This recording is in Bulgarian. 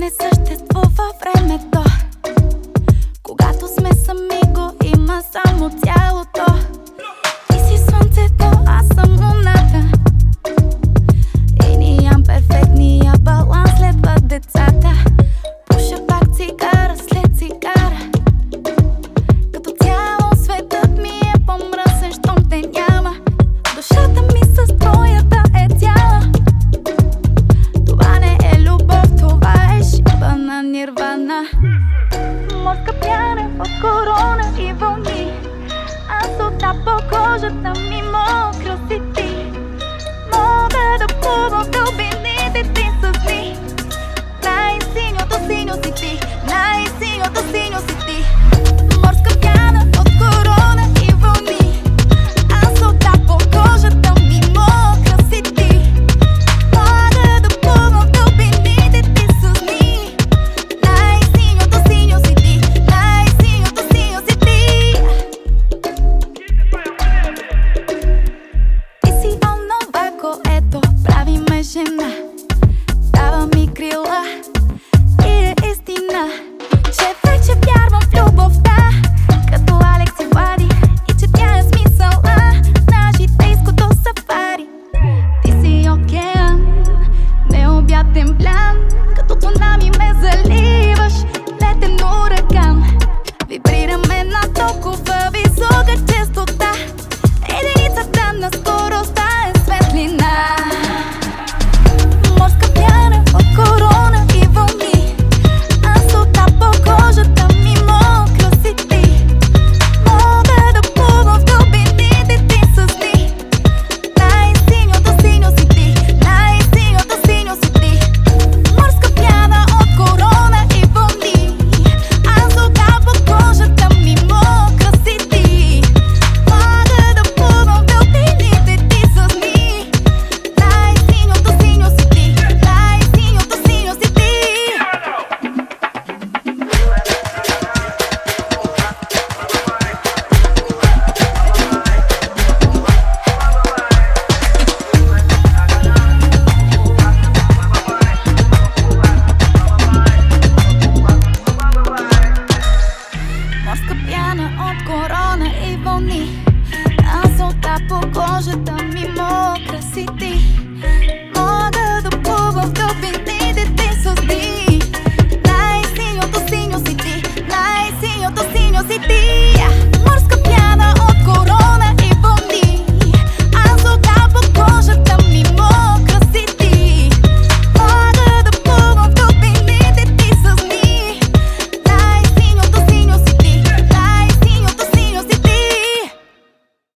не съществува времето. Когато сме сами, го има само тялото. Ти си слънцето, аз съм луната. И ни ям перфектния баланс, следват децата. Пуша пак цигара след цигара. Като цяло светът ми е по-мръсен, щом те няма. Душата ми с твоята е цяла. Това не е любов, това е шибана нирвана. Морска пяна от корона и вълни. Аз оттап по кожата ми мокра си ти. Мога да плувам в дълбините ти с дни. Най-синьото синьо си ти, най-синьото синьо си ти. Морска пяна от корона и вълни. Аз оттап по кожата ми мокра си ти. Мога да плувам в дълбините ти с дни. Най-синьото синьо си ти, най-синьото синьо си ти. Ти си онова, което прави ме жена. Дава ми крила и е истина, че вече вярвам в любовта, като Алекс и Влади, и че тя е смисъла на житейското сафари. Ти си океан, необятен плян, като цунами ме заливаш, летен ураган. Вибрираме на толкова висока честота, единицата на скоростта е светлина. Морска пяна от корона и вълни. Аз оттап по кожата ми мокра си ти. Мога да плувам в дълбините ти с дни. Най-синьото синьо си ти, най-синьото синьо си ти. Морска пяна от корона и вълни. Аз оттап по кожата ми мокра си ти. Мога да плувам в дълбините ти с дни. Най-синьото синьо си ти, най-синьото синьо си ти. Морска пяна от корона и вълни. Аз оттап по кожата ми мокра си ти.